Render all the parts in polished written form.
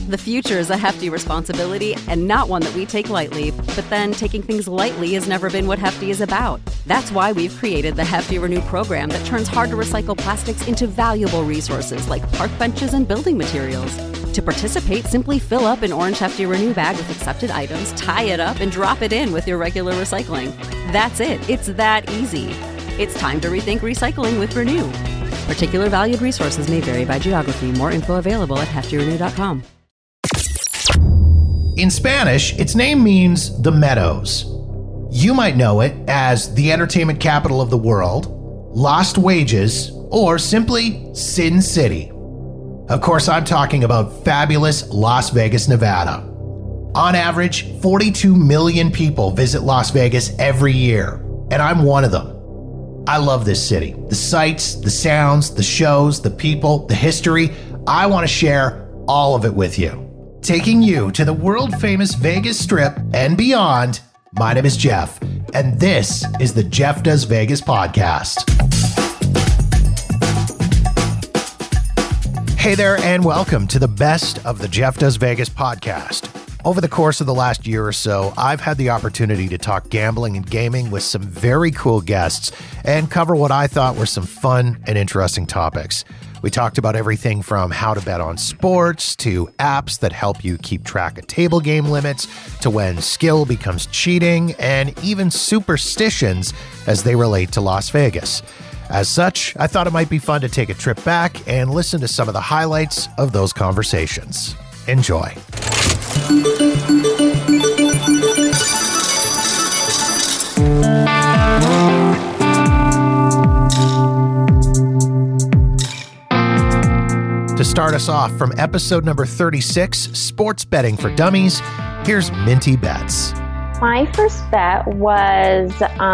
The future is a hefty responsibility and not one that we take lightly, but then taking things lightly has never been what Hefty is about. That's why we've created the Hefty Renew program that turns hard-to-recycle plastics into valuable resources like park benches and building materials. To participate, simply fill up an orange Hefty Renew bag with accepted items, tie it up, and drop it in with your regular recycling. That's it. It's that easy. It's time to rethink recycling with Renew. Particular valued resources may vary by geography. More info available at heftyrenew.com. In Spanish, its name means the Meadows. You might know it as the entertainment capital of the world, Lost Wages, or simply Sin City. Of course, I'm talking about fabulous Las Vegas, Nevada. On average, 42 million people visit Las Vegas every year, and I'm one of them. I love this city. The sights, the sounds, the shows, the people, the history. I want to share all of it with you. Taking you to the world-famous Vegas Strip and beyond, my name is Jeff, and this is the Jeff Does Vegas podcast. Hey there, and welcome to the best of the Jeff Does Vegas podcast. Over the course of the last year or so, I've had the opportunity to talk gambling and gaming with some very cool guests and cover what I thought were some fun and interesting topics. We talked about everything from how to bet on sports, to apps that help you keep track of table game limits, to when skill becomes cheating, and even superstitions as they relate to Las Vegas. As such, I thought it might be fun to take a trip back and listen to some of the highlights of those conversations. Enjoy. To start us off, from episode number 36, Sports Betting for Dummies, here's Minty Bets. My first bet was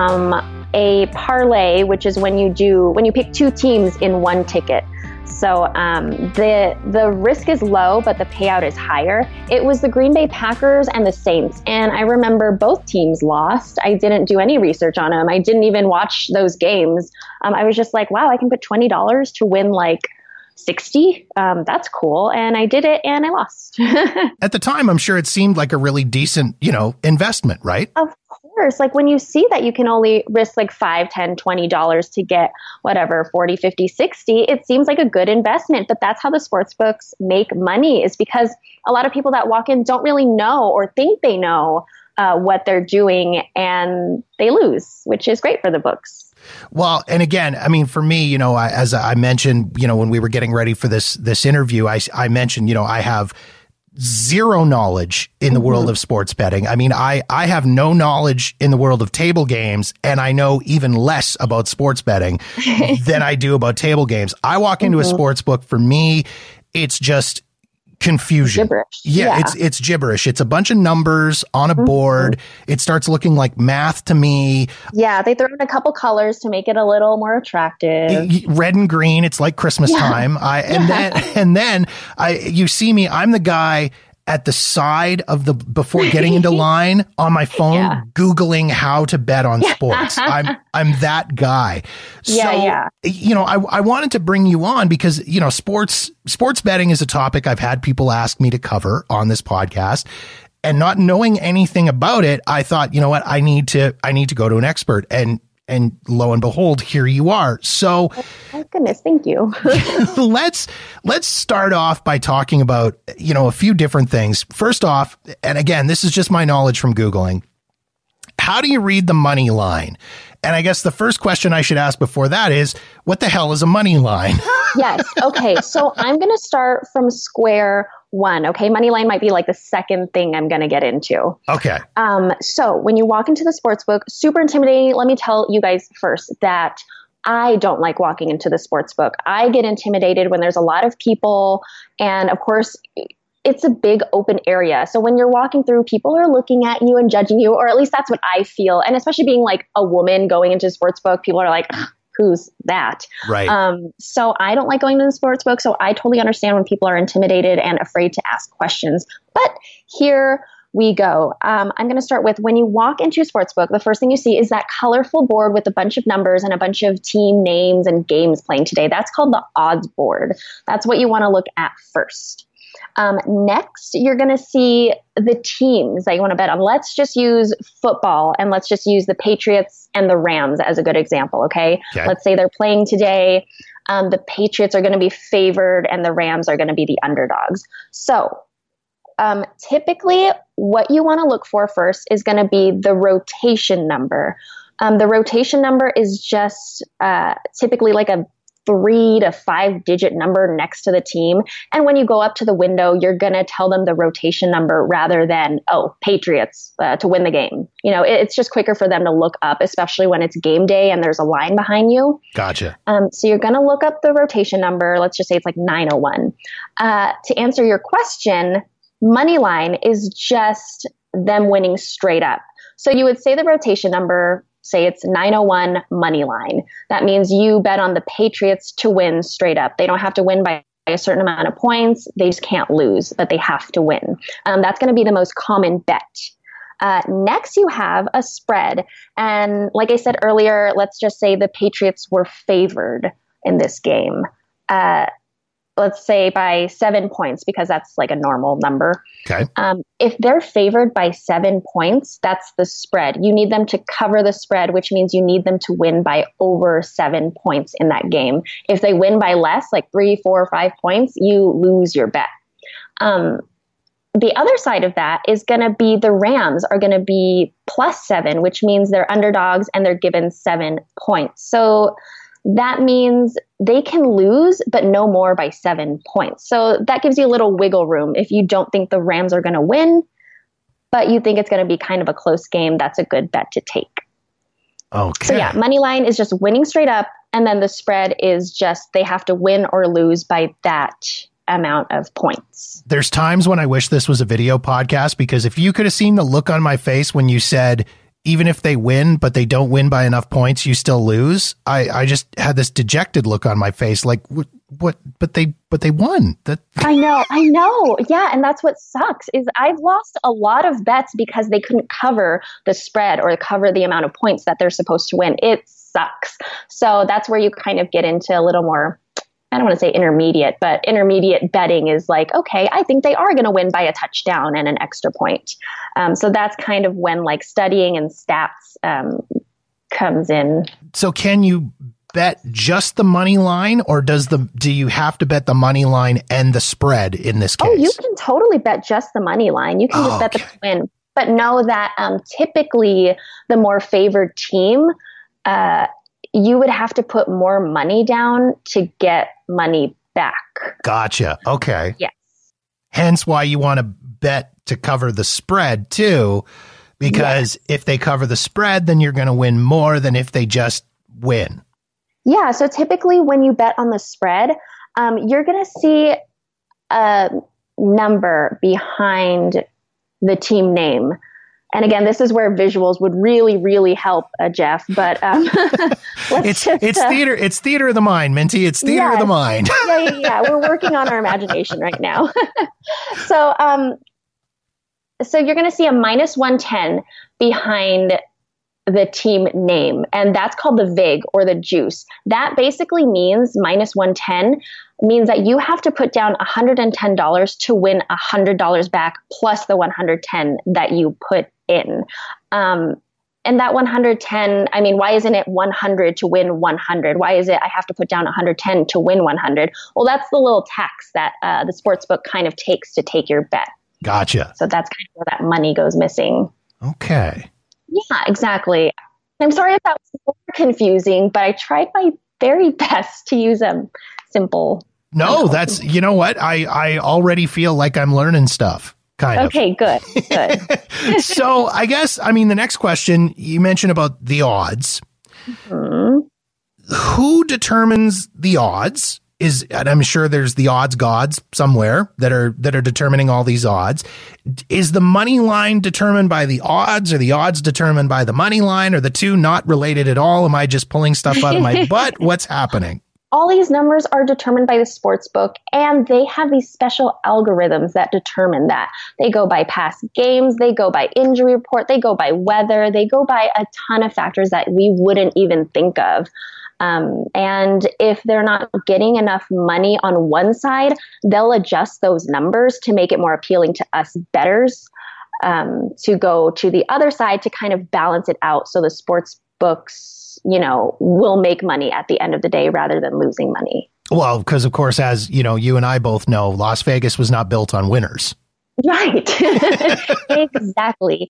a parlay, which is when you pick two teams in one ticket. So the risk is low, but the payout is higher. It was the Green Bay Packers and the Saints. And I remember both teams lost. I didn't do any research on them. I didn't even watch those games. I was just like, wow, I can put $20 to win like 60. That's cool. And I did it and I lost. At the time, I'm sure it seemed like a really decent, investment, right? Of course. Like when you see that you can only risk like $5, $10, $20 to get whatever, 40, 50, 60, it seems like a good investment. But that's how the sports books make money, is because a lot of people that walk in don't really know or think they know what they're doing, and they lose, which is great for the books. Well, and again, I mean, for me, as I mentioned, when we were getting ready for this interview, I mentioned, I have zero knowledge in the world of sports betting. I mean, I have no knowledge in the world of table games, and I know even less about sports betting than I do about table games. I walk into a sports book. For me, it's just confusion. Gibberish. Yeah. It's gibberish. It's a bunch of numbers on a board. It starts looking like math to me. Yeah, they throw in a couple colors to make it a little more attractive. Red and green. It's like Christmas time. And then you see me. I'm the guy at the side of before getting into line on my phone, Googling how to bet on sports. I'm that guy. So, I wanted to bring you on because, sports betting is a topic I've had people ask me to cover on this podcast, and not knowing anything about it, I thought, you know what, I need to go to an expert, and lo and behold, here you are. So, oh goodness, thank you. let's start off by talking about, a few different things. First off, and again, this is just my knowledge from Googling, how do you read the money line? And I guess the first question I should ask before that is, what the hell is a money line? Yes. Okay. So I'm going to start from square one. Okay. Money line might be like the second thing I'm going to get into. Okay. So when you walk into the sports book, super intimidating. Let me tell you guys first that I don't like walking into the sports book. I get intimidated when there's a lot of people. And of course, it's a big open area. So when you're walking through, people are looking at you and judging you, or at least that's what I feel. And especially being like a woman going into a sports book, people are like, who's that? Right. So I don't like going to the sports book. So I totally understand when people are intimidated and afraid to ask questions. But here we go. I'm going to start with, when you walk into a sports book, the first thing you see is that colorful board with a bunch of numbers and a bunch of team names and games playing today. That's called the odds board. That's what you want to look at first. Next, you're going to see the teams that you want to bet on. Let's just use football, and let's just use the Patriots and the Rams as a good example, okay? Let's say they're playing today. The Patriots are going to be favored, and the Rams are going to be the underdogs. So typically, what you want to look for first is going to be the rotation number. The rotation number is just typically like a 3 to 5 digit number next to the team. And when you go up to the window, you're going to tell them the rotation number rather than, Patriots to win the game. It's just quicker for them to look up, especially when it's game day and there's a line behind you. Gotcha. So you're going to look up the rotation number. Let's just say it's like 901. To answer your question, money line is just them winning straight up. So you would say the rotation number, say it's 901 money line. That means you bet on the Patriots to win straight up. They don't have to win by a certain amount of points. They just can't lose, but they have to win. That's going to be the most common bet. Next, you have a spread. And like I said earlier, let's just say the Patriots were favored in this game. Let's say by 7 points, because that's like a normal number. Okay. If they're favored by 7 points, that's the spread. You need them to cover the spread, which means you need them to win by over 7 points in that game. If they win by less, like 3, 4, or 5 points, you lose your bet. The other side of that is going to be the Rams are going to be +7, which means they're underdogs and they're given 7 points. So that means they can lose, but no more by 7 points. So that gives you a little wiggle room. If you don't think the Rams are going to win, but you think it's going to be kind of a close game, that's a good bet to take. Okay. So yeah, money line is just winning straight up. And then the spread is just they have to win or lose by that amount of points. There's times when I wish this was a video podcast, because if you could have seen the look on my face when you said, even if they win, but they don't win by enough points, you still lose. I just had this dejected look on my face, like what? But they won. I know. Yeah, and that's what sucks is I've lost a lot of bets because they couldn't cover the spread or cover the amount of points that they're supposed to win. It sucks. So that's where you kind of get into a little more, I don't want to say intermediate, but intermediate betting is like, okay, I think they are going to win by a touchdown and an extra point. So that's kind of when like studying and stats comes in. So can you bet just the money line, or do you have to bet the money line and the spread in this case? Oh, you can totally bet just the money line. You can just bet the win, but know that typically the more favored team, you would have to put more money down to get money back. Gotcha. Okay. Yes. Hence why you want to bet to cover the spread too, because if they cover the spread, then you're going to win more than if they just win. Yeah. So typically when you bet on the spread, you're going to see a number behind the team name. And again, this is where visuals would really, really help, Jeff. But it's theater. It's theater of the mind, Minty. It's theater of the mind. Yeah. We're working on our imagination right now. So you're going to see a -110 behind the team name, and that's called the VIG or the juice. That basically means -110 means that you have to put down $110 to win $100 back plus the 110 that you put in. And that 110, I mean, why isn't it 100 to win 100? Why is it I have to put down 110 to win 100? Well, that's the little tax that the sportsbook kind of takes to take your bet. Gotcha. So that's kind of where that money goes missing. Okay. Yeah, exactly. I'm sorry if that was more confusing, but I tried my very best to use a simple. No, that's, you know what? I already feel like I'm learning stuff. Kind of. Okay, good. So I guess, the next question you mentioned about the odds. Mm-hmm. Who determines the odds? And I'm sure there's the odds gods somewhere that are determining all these odds. Is the money line determined by the odds, or the odds determined by the money line, or the two not related at all? Am I just pulling stuff out of my butt? What's happening? All these numbers are determined by the sports book, and they have these special algorithms that determine that. They go by past games, they go by injury report, they go by weather, they go by a ton of factors that we wouldn't even think of. And if they're not getting enough money on one side, they'll adjust those numbers to make it more appealing to us bettors, to go to the other side to kind of balance it out. So the sports books, will make money at the end of the day rather than losing money. Well, because of course, as you and I both know, Las Vegas was not built on winners. Right. Exactly.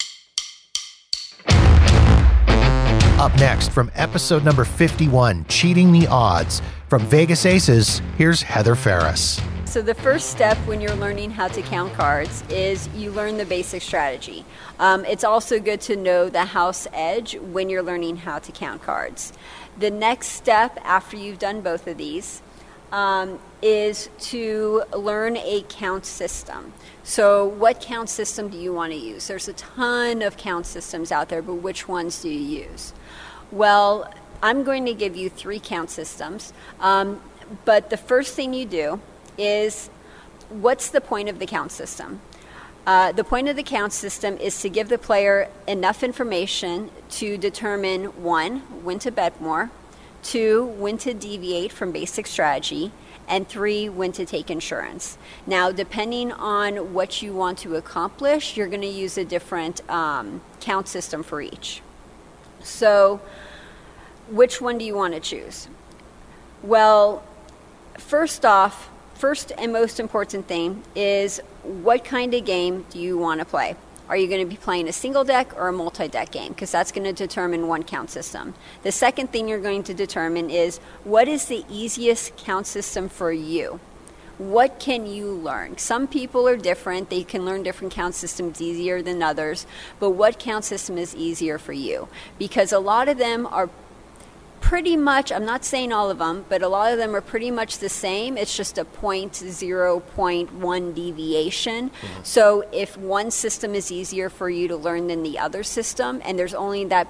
Up next, from episode number 51, Cheating the Odds, from Vegas Aces, here's Heather Ferris. So the first step when you're learning how to count cards is you learn the basic strategy. It's also good to know the house edge when you're learning how to count cards. The next step after you've done both of these is to learn a count system. So what count system do you want to use? There's a ton of count systems out there, but which ones do you use? Well, I'm going to give you 3 count systems, but the first thing you do is, what's the point of the count system? The point of the count system is to give the player enough information to determine 1, when to bet more, 2, when to deviate from basic strategy, and 3, when to take insurance. Now, depending on what you want to accomplish, you're going to use a different count system for each. So, which one do you want to choose? Well, first and most important thing is, what kind of game do you want to play? Are you going to be playing a single deck or a multi-deck game? Because that's going to determine one count system. The second thing you're going to determine is, what is the easiest count system for you? What can you learn? Some people are different. They can learn different count systems easier than others. But what count system is easier for you? Because a lot of them are pretty much, I'm not saying all of them, but a lot of them are pretty much the same. It's just a 0.1 deviation. Mm-hmm. So if one system is easier for you to learn than the other system, and there's only that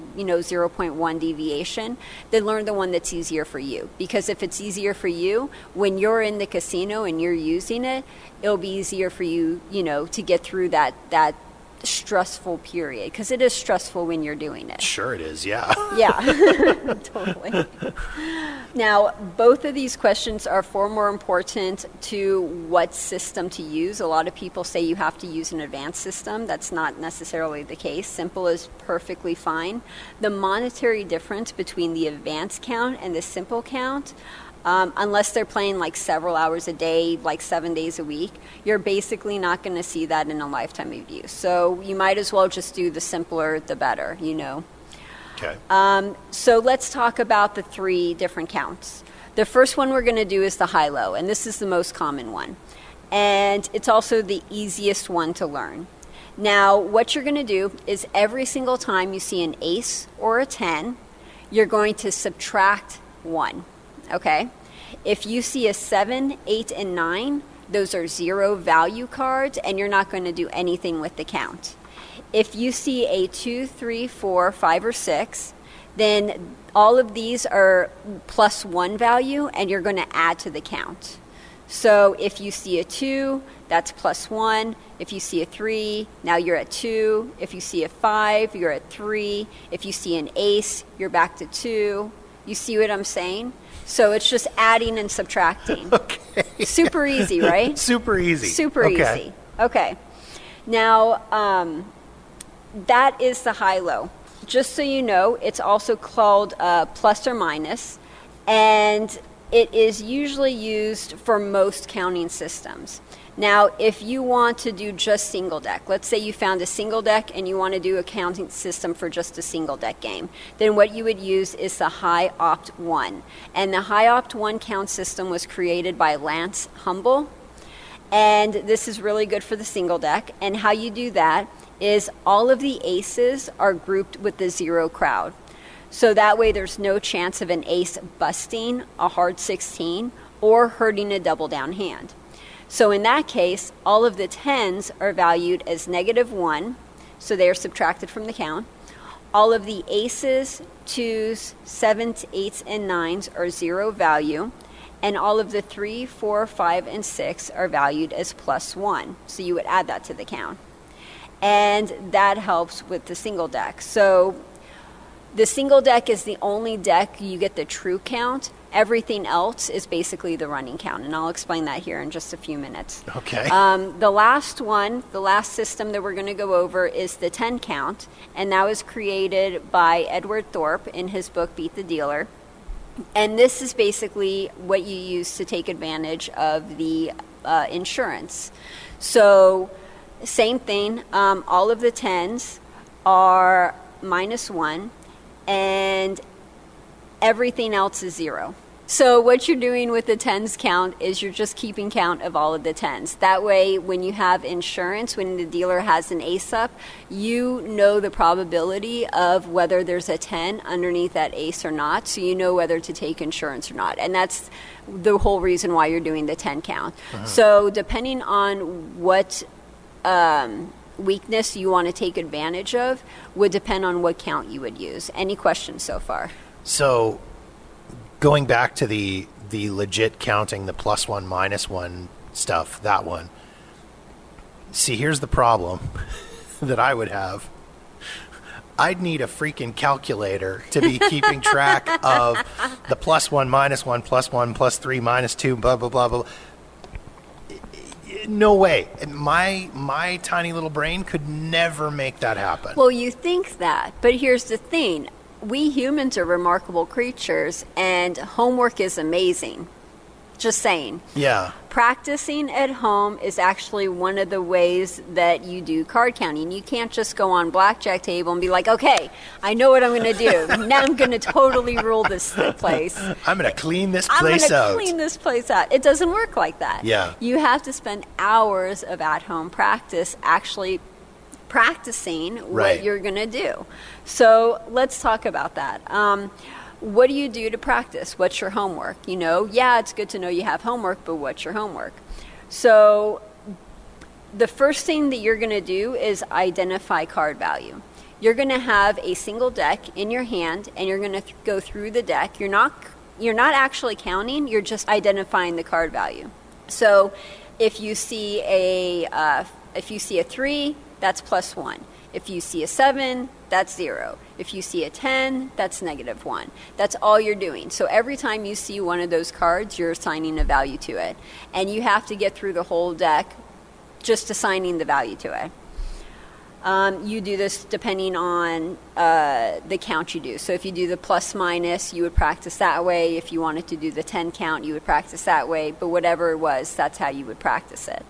0.1 deviation, then learn the one that's easier for you. Because if it's easier for you, when you're in the casino and you're using it, it'll be easier for you, to get through that stressful period, because it is stressful when you're doing it. Sure it is, yeah. Yeah, totally. Now, both of these questions are far more important to what system to use. A lot of people say you have to use an advanced system. That's not necessarily the case. Simple is perfectly fine. The monetary difference between the advanced count and the simple count, unless they're playing like several hours a day, like 7 days a week, you're basically not going to see that in a lifetime of use. So you might as well just do the simpler, the better, Okay. So let's talk about the 3 different counts. The first one we're going to do is the high-low, and this is the most common one. And it's also the easiest one to learn. Now, what you're going to do is, every single time you see an ace or a 10, you're going to subtract 1. Okay, if you see a 7, 8, and 9, those are 0 value cards, and you're not going to do anything with the count. If you see a 2, 3, 4, 5, or 6, then all of these are +1 value, and you're going to add to the count. So if you see a 2, that's +1. If you see a 3, now you're at 2. If you see a 5, you're at 3. If you see an ace, you're back to 2. You see what I'm saying? So it's just adding and subtracting. Okay. Super easy, right? Super easy. Super easy. Okay. Now, that is the high-low. Just so you know, it's also called plus or minus, and it is usually used for most counting systems. Now, if you want to do just single deck, let's say you found a single deck and you want to do a counting system for just a single deck game, then what you would use is the High Opt 1. And the High Opt 1 count system was created by Lance Humble, and this is really good for the single deck. And how you do that is, all of the aces are grouped with the 0 crowd. So that way there's no chance of an ace busting a hard 16 or hurting a double down hand. So in that case, all of the 10s are valued as -1, so they are subtracted from the count. All of the aces, 2s, 7s, 8s, and 9s are 0 value, and all of the 3, 4, 5, and 6 are valued as +1. So you would add that to the count. And that helps with the single deck. So The single deck is the only deck you get the true count. Everything else is basically the running count, and I'll explain that here in just a few minutes. Okay. The last system that we're going to go over is the 10 count, and that was created by Edward Thorpe in his book Beat the Dealer. And this is basically what you use to take advantage of the insurance. So same thing, all of the 10s are -1, and everything else is 0. So what you're doing with the 10s count is you're just keeping count of all of the 10s. That way, when you have insurance, when the dealer has an ace up, you know the probability of whether there's a 10 underneath that ace or not, so you know whether to take insurance or not. And that's the whole reason why you're doing the 10 count. So depending on what weakness you want to take advantage of would depend on what count you would use. Any questions so far? So going back to the legit counting, the +1, -1 stuff, that one. See, here's the problem that I would have. I'd need a freaking calculator to be keeping track of the +1, -1, +1, +3, -2, blah, blah, blah, blah. No way. My tiny little brain could never make that happen. Well, you think that, but here's the thing. We humans are remarkable creatures, and homework is amazing. Just saying. Yeah. Practicing at home is actually one of the ways that you do card counting. You can't just go on blackjack table and be like, okay, I know what I'm going to do. Now I'm going to totally rule this place. I'm going to clean this place out. I'm going to clean this place out. It doesn't work like that. Yeah. You have to spend hours of at-home practice actually practicing what you're going to do. So let's talk about that. What do you do to practice? What's your homework? You know, yeah, it's good to know you have homework, but what's your homework? So the first thing that you're going to do is identify card value. You're going to have a single deck in your hand, and you're going to go through the deck. You're not actually counting, you're just identifying the card value. So if you see a 3, that's +1. If you see a 7, that's 0. If you see a 10, that's -1. That's all you're doing. So every time you see one of those cards, you're assigning a value to it. And you have to get through the whole deck just assigning the value to it. You do this depending on the count you do. So if you do the +-, you would practice that way. If you wanted to do the 10 count, you would practice that way. But whatever it was, that's how you would practice it.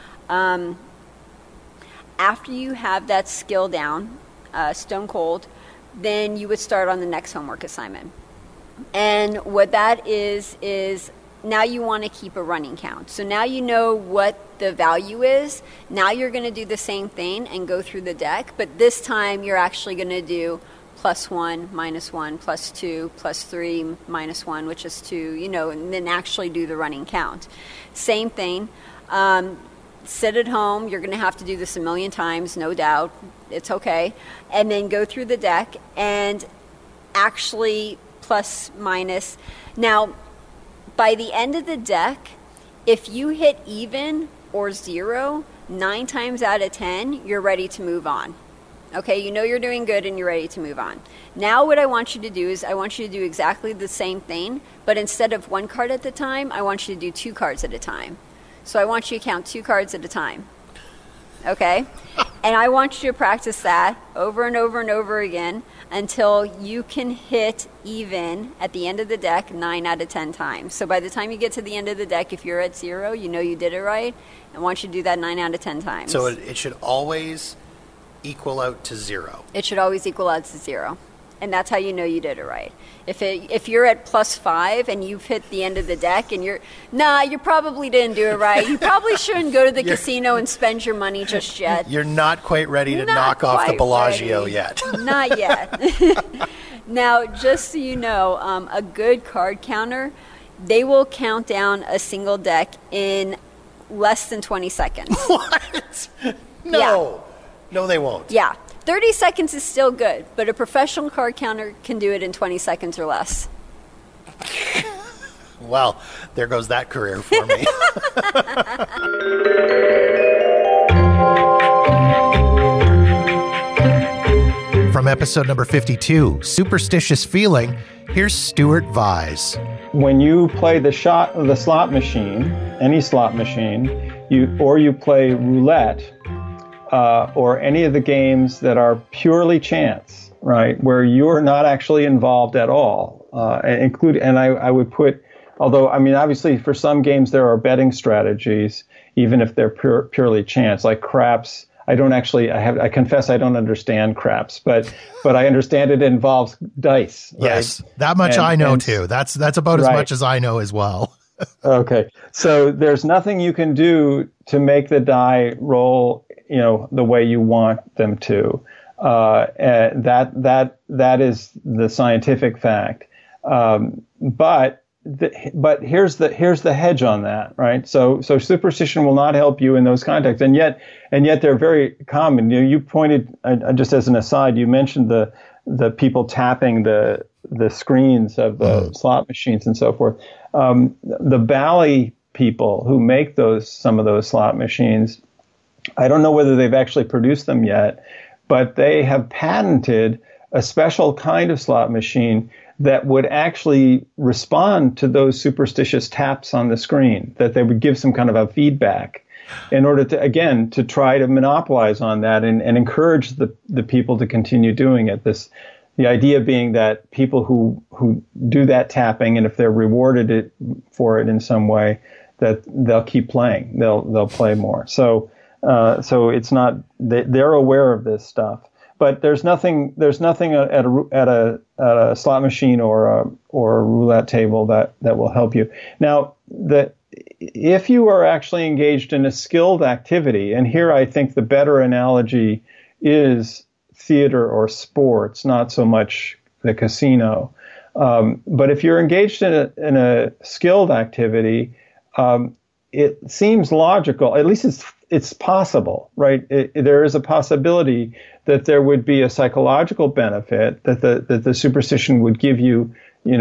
After you have that skill down, stone cold, then you would start on the next homework assignment. And what that is now you want to keep a running count. So now you know what the value is. Now you're going to do the same thing and go through the deck, but this time you're actually going to do +1, -1, +2, +3, -1, which is 2, you know, and then actually do the running count. Same thing. Sit at home. You're going to have to do this a million times, no doubt. It's okay. And then go through the deck and actually +-. Now, by the end of the deck, if you hit even or 0, 9 times out of 10, you're ready to move on. Okay, you know you're doing good and you're ready to move on. Now what I want you to do is I want you to do exactly the same thing, but instead of 1 card at a time, I want you to do 2 cards at a time. So I want you to count 2 cards at a time, okay? And I want you to practice that over and over and over again until you can hit even at the end of the deck 9 out of 10 times. So by the time you get to the end of the deck, if you're at 0, you know you did it right. I want you to do that 9 out of 10 times. So it should always equal out to 0. It should always equal out to 0. And that's how you know you did it right. If you're at +5 and you've hit the end of the deck and you probably didn't do it right. You probably shouldn't go to the casino and spend your money just yet. You're not quite ready to knock off the Bellagio yet. Not yet. Now, just so you know, a good card counter, they will count down a single deck in less than 20 seconds. What? No. Yeah. No, they won't. Yeah. 30 seconds is still good, but a professional card counter can do it in 20 seconds or less. Well, there goes that career for me. From from episode number 52, Superstitious Feeling, here's Stuart Vise. When you play the slot machine, any slot machine, you play roulette, or any of the games that are purely chance, right, where you're not actually involved at all, and I would put, although, I mean, obviously for some games there are betting strategies, even if they're purely chance, like craps. I confess I don't understand craps, but I understand it involves dice. Right? Yes, that much I know too. That's about as much as I know as well. Okay, so there's nothing you can do to make the die roll, the way you want them to. That is the scientific fact. But here's the hedge on that, right? So superstition will not help you in those contexts, and yet they're very common. You pointed, just as an aside, you mentioned the people tapping the screens of the slot machines and so forth. The Bally people who make some of those slot machines, I don't know whether they've actually produced them yet, but they have patented a special kind of slot machine that would actually respond to those superstitious taps on the screen, that they would give some kind of a feedback in order to try to monopolize on that and encourage the people to continue doing it. The idea being that people who do that tapping, and if they're rewarded for it in some way, that they'll keep playing, they'll play more. So it's not, they're aware of this stuff. But there's nothing at a slot machine or a roulette table that will help you. Now, if you are actually engaged in a skilled activity, and here I think the better analogy is theater or sports, not so much the casino. But if you're engaged in a skilled activity, it seems logical. At least it's possible, right? There is a possibility that there would be a psychological benefit, that the superstition would give you,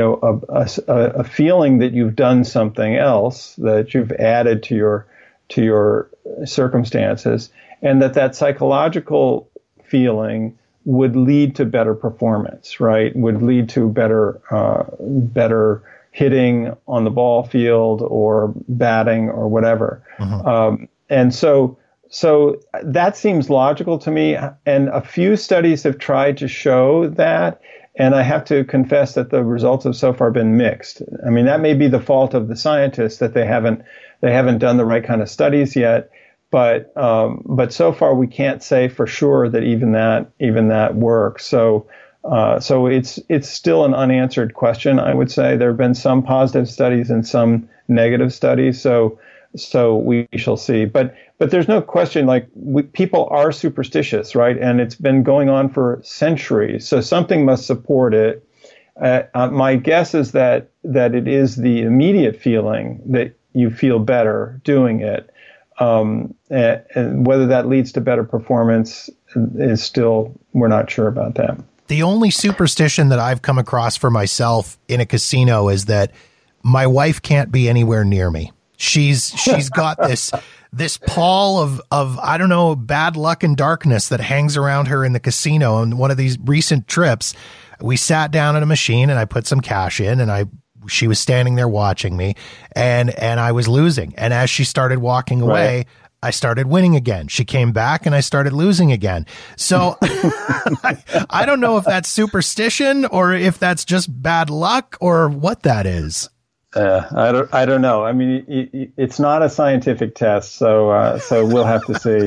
a feeling that you've done something else, that you've added to your circumstances, and that psychological feeling would lead to better performance, right? Would lead to better hitting on the ball field or batting or whatever. Mm-hmm. And so that seems logical to me. And a few studies have tried to show that. And I have to confess that the results have so far been mixed. I mean, that may be the fault of the scientists, that they haven't done the right kind of studies yet. But so far we can't say for sure that even that works. So it's still an unanswered question, I would say. There have been some positive studies and some negative studies. So we shall see. But there's no question, people are superstitious, right? And it's been going on for centuries. So something must support it. My guess is that it is the immediate feeling that you feel better doing it. And whether that leads to better performance is still, we're not sure about that. The only superstition that I've come across for myself in a casino is that my wife can't be anywhere near me. She's got this pall of I don't know, bad luck and darkness that hangs around her in the casino. And one of these recent trips, we sat down at a machine and I put some cash in, and she was standing there watching me, and I was losing. And as she started walking away, right, I started winning again. She came back and I started losing again. So I don't know if that's superstition or if that's just bad luck or what that is. I don't know. I mean, it's not a scientific test, so we'll have to see.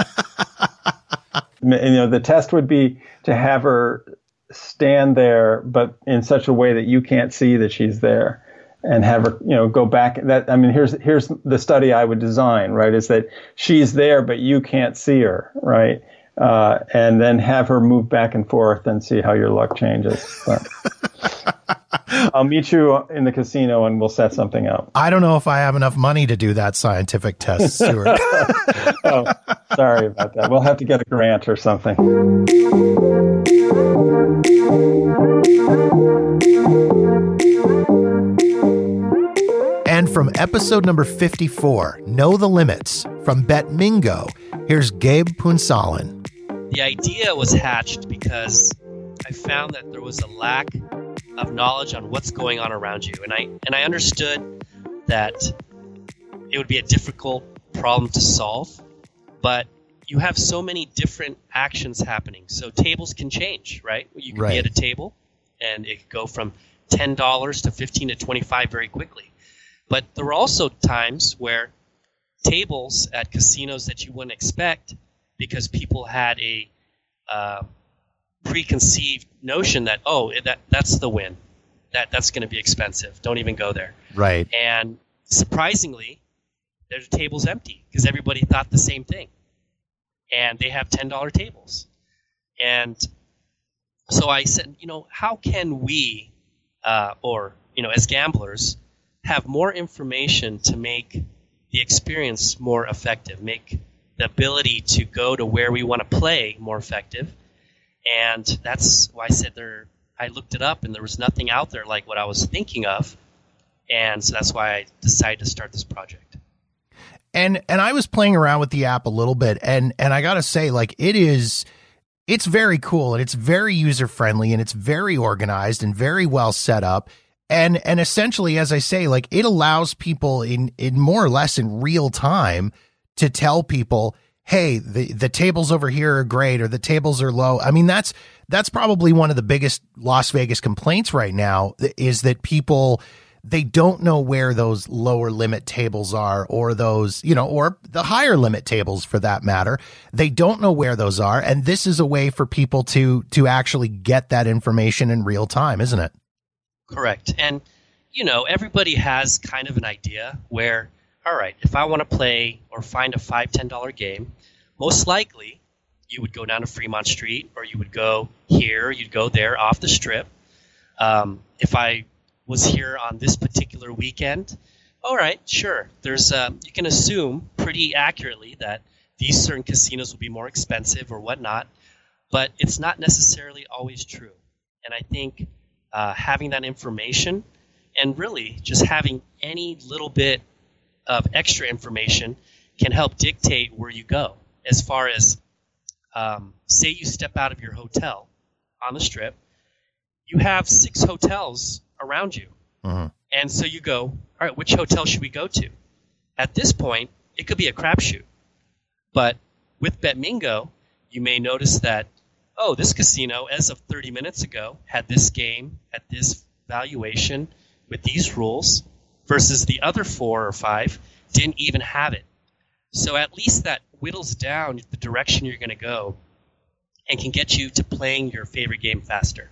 The test would be to have her stand there, but in such a way that you can't see that she's there, and have her, go back. Here's the study I would design, right? Is that she's there, but you can't see her, right? And then have her move back and forth and see how your luck changes. But I'll meet you in the casino and we'll set something up. I don't know if I have enough money to do that scientific test, Stuart. Oh, sorry about that. We'll have to get a grant or something. And from episode number 54, Know the Limits, from BetMingo, here's Gabe Punsalan. The idea was hatched because I found that there was a lack of knowledge on what's going on around you, and I understood that it would be a difficult problem to solve, but you have so many different actions happening. So tables can change, right? You can be at a table, and it could go from $10 to $15 to $25 very quickly. But there were also times where tables at casinos that you wouldn't expect, because people had a preconceived notion that, that's the win. That's going to be expensive. Don't even go there. Right. And surprisingly, their table's empty because everybody thought the same thing. And they have $10 tables. And so I said, how can we, as gamblers, have more information to make the experience more effective, make the ability to go to where we want to play more effective? And that's why I said I looked it up, and there was nothing out there like what I was thinking of. And so that's why I decided to start this project. And I was playing around with the app a little bit, and I got to say, like, it's very cool, and it's very user friendly, and it's very organized and very well set up. And essentially, as I say, like, it allows people in more or less in real time to tell people, hey, the tables over here are great, or the tables are low. I mean, that's probably one of the biggest Las Vegas complaints right now, is that people, they don't know where those lower limit tables are, or those, or the higher limit tables for that matter. They don't know where those are. And this is a way for people to actually get that information in real time, isn't it? Correct. And, everybody has kind of an idea where, all right, if I want to play or find a $5, $10 game, most likely you would go down to Fremont Street, or you would go here, you'd go there off the strip. If I was here on this particular weekend, all right, sure. There's you can assume pretty accurately that these certain casinos will be more expensive or whatnot, but it's not necessarily always true. And I think having that information, and really just having any little bit of extra information, can help dictate where you go. As far as, say you step out of your hotel on the strip, you have 6 hotels around you. Uh-huh. And so you go, all right, which hotel should we go to? At this point, it could be a crapshoot. But with BetMingo, you may notice that, this casino, as of 30 minutes ago, had this game at this valuation with these rules, versus the other 4 or 5 didn't even have it. So at least that whittles down the direction you're going to go and can get you to playing your favorite game faster.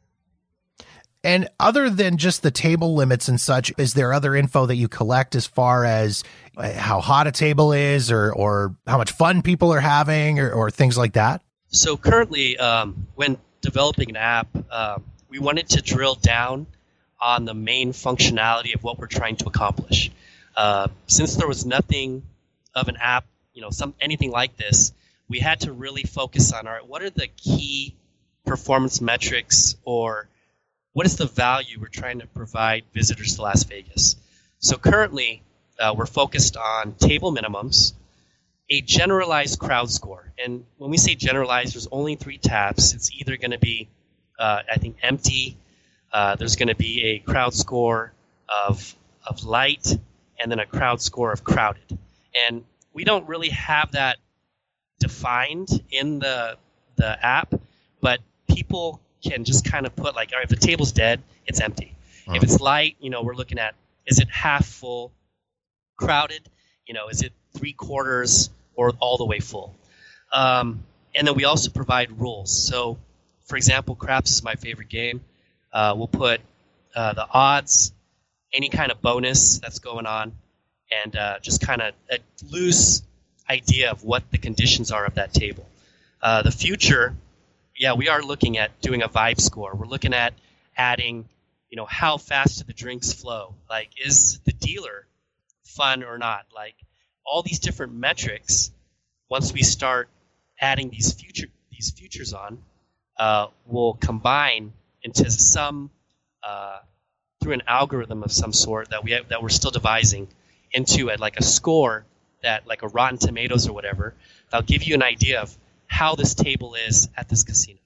And other than just the table limits and such, is there other info that you collect as far as how hot a table is, or how much fun people are having, or things like that? So currently, when developing an app, we wanted to drill down on the main functionality of what we're trying to accomplish. Since there was nothing of an app, anything like this, we had to really focus on, all right, what are the key performance metrics, or what is the value we're trying to provide visitors to Las Vegas? So currently, we're focused on table minimums, a generalized crowd score. And when we say generalized, there's only 3 tabs. It's either going to be, I think, empty. There's going to be a crowd score of light, and then a crowd score of crowded. And we don't really have that defined in the app, but people can just kind of put, like, all right, if the table's dead, it's empty. Uh-huh. If it's light, we're looking at, is it half full? Crowded, is it 3/4 or all the way full? And then we also provide rules. So, for example, craps is my favorite game. We'll put the odds, any kind of bonus that's going on, and just kind of a loose idea of what the conditions are of that table. The future, we are looking at doing a vibe score. We're looking at adding, how fast do the drinks flow? Like, is the dealer fun or not? Like, all these different metrics, once we start adding these futures on, will combine into some through an algorithm of some sort that we're still devising into a score that, like a Rotten Tomatoes or whatever, that'll give you an idea of how this table is at this casino.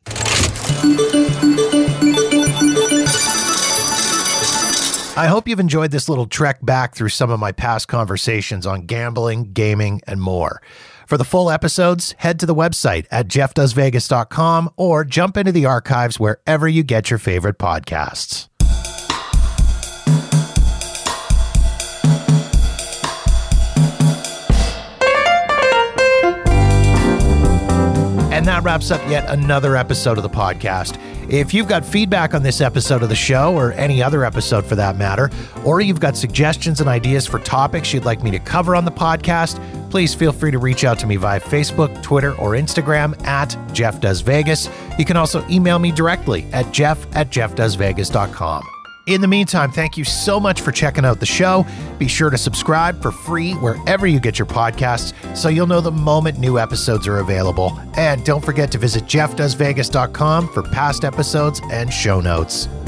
I hope you've enjoyed this little trek back through some of my past conversations on gambling, gaming, and more. For the full episodes, head to the website at jeffdoesvegas.com or jump into the archives wherever you get your favorite podcasts. And that wraps up yet another episode of the podcast. If you've got feedback on this episode of the show, or any other episode for that matter, or you've got suggestions and ideas for topics you'd like me to cover on the podcast, please feel free to reach out to me via Facebook, Twitter, or Instagram at Jeff Does Vegas. You can also email me directly at jeff@jeffdoesvegas.com. In the meantime, thank you so much for checking out the show. Be sure to subscribe for free wherever you get your podcasts so you'll know the moment new episodes are available. And don't forget to visit jeffdoesvegas.com for past episodes and show notes.